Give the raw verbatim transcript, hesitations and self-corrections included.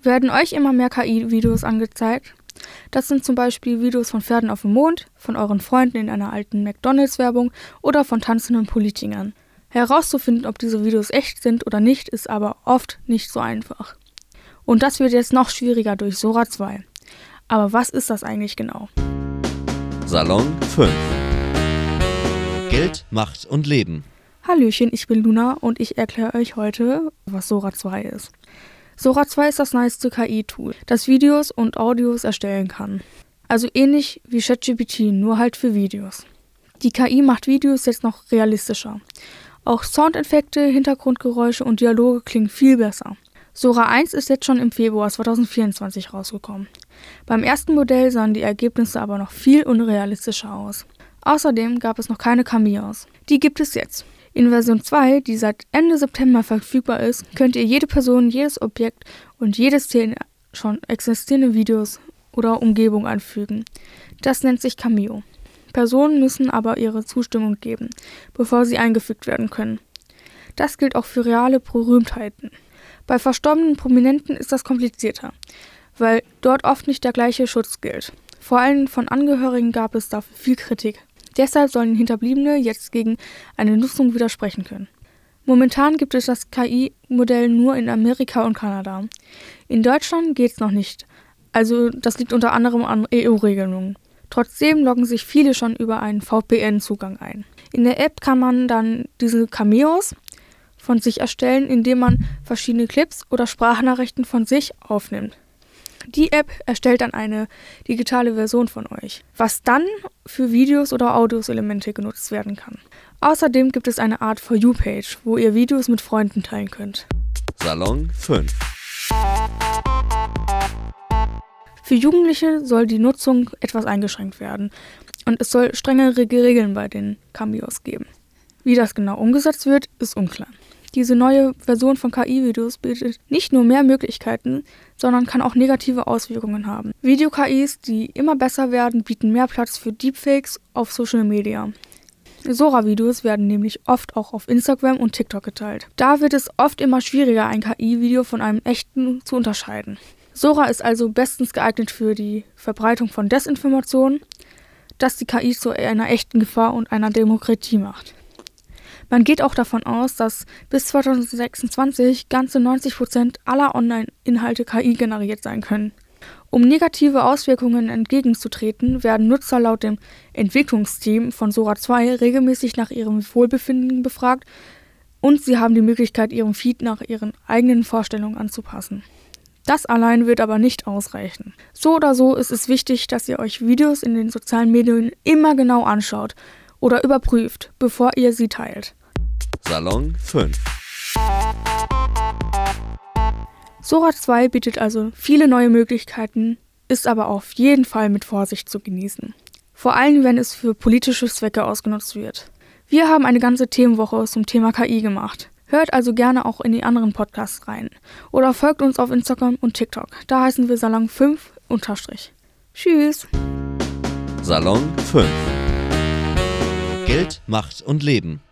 Werden euch immer mehr K I-Videos angezeigt? Das sind zum Beispiel Videos von Pferden auf dem Mond, von euren Freunden in einer alten McDonalds-Werbung oder von tanzenden Politikern. Herauszufinden, ob diese Videos echt sind oder nicht, ist aber oft nicht so einfach. Und das wird jetzt noch schwieriger durch Sora zwei. Aber was ist das eigentlich genau? Salon fünf. Geld, Macht und Leben. Hallöchen, ich bin Luna und ich erkläre euch heute, was Sora zwei ist. Sora zwei ist das neueste K I-Tool, das Videos und Audios erstellen kann. Also ähnlich wie ChatGPT, nur halt für Videos. Die K I macht Videos jetzt noch realistischer. Auch Soundeffekte, Hintergrundgeräusche und Dialoge klingen viel besser. Sora eins ist jetzt schon im Februar zweitausendvierundzwanzig rausgekommen. Beim ersten Modell sahen die Ergebnisse aber noch viel unrealistischer aus. Außerdem gab es noch keine Cameos. Die gibt es jetzt. In Version zwei, die seit Ende September verfügbar ist, könnt ihr jede Person, jedes Objekt und jede Szene schon existierende Videos oder Umgebung anfügen. Das nennt sich Cameo. Personen müssen aber ihre Zustimmung geben, bevor sie eingefügt werden können. Das gilt auch für reale Berühmtheiten. Bei verstorbenen Prominenten ist das komplizierter, weil dort oft nicht der gleiche Schutz gilt. Vor allem von Angehörigen gab es dafür viel Kritik. Deshalb sollen Hinterbliebene jetzt gegen eine Nutzung widersprechen können. Momentan gibt es das K I-Modell nur in Amerika und Kanada. In Deutschland geht es noch nicht. Also das liegt unter anderem an E U-Regelungen. Trotzdem loggen sich viele schon über einen V P N-Zugang ein. In der App kann man dann diese Cameos von sich erstellen, indem man verschiedene Clips oder Sprachnachrichten von sich aufnimmt. Die App erstellt dann eine digitale Version von euch, was dann für Videos oder Audios-Elemente genutzt werden kann. Außerdem gibt es eine Art For You-Page, wo ihr Videos mit Freunden teilen könnt. Salon fünf. Für Jugendliche soll die Nutzung etwas eingeschränkt werden und es soll strengere Regeln bei den Cameos geben. Wie das genau umgesetzt wird, ist unklar. Diese neue Version von K I-Videos bietet nicht nur mehr Möglichkeiten, sondern kann auch negative Auswirkungen haben. Video-K Is, die immer besser werden, bieten mehr Platz für Deepfakes auf Social Media. Sora-Videos werden nämlich oft auch auf Instagram und TikTok geteilt. Da wird es oft immer schwieriger, ein K I-Video von einem echten zu unterscheiden. Sora ist also bestens geeignet für die Verbreitung von Desinformationen, das die K I zu einer echten Gefahr und einer Demokratie macht. Man geht auch davon aus, dass bis zweitausendsechsundzwanzig ganze neunzig Prozent aller Online-Inhalte K I generiert sein können. Um negative Auswirkungen entgegenzutreten, werden Nutzer laut dem Entwicklungsteam von Sora zwei regelmäßig nach ihrem Wohlbefinden befragt und sie haben die Möglichkeit, ihren Feed nach ihren eigenen Vorstellungen anzupassen. Das allein wird aber nicht ausreichen. So oder so ist es wichtig, dass ihr euch Videos in den sozialen Medien immer genau anschaut oder überprüft, bevor ihr sie teilt. Salon fünf. Sora zwei bietet also viele neue Möglichkeiten, ist aber auf jeden Fall mit Vorsicht zu genießen. Vor allem, wenn es für politische Zwecke ausgenutzt wird. Wir haben eine ganze Themenwoche zum Thema K I gemacht. Hört also gerne auch in die anderen Podcasts rein. Oder folgt uns auf Instagram und TikTok. Da heißen wir Salon fünf unterstrich. Tschüss. Salon fünf. Geld, Macht und Leben.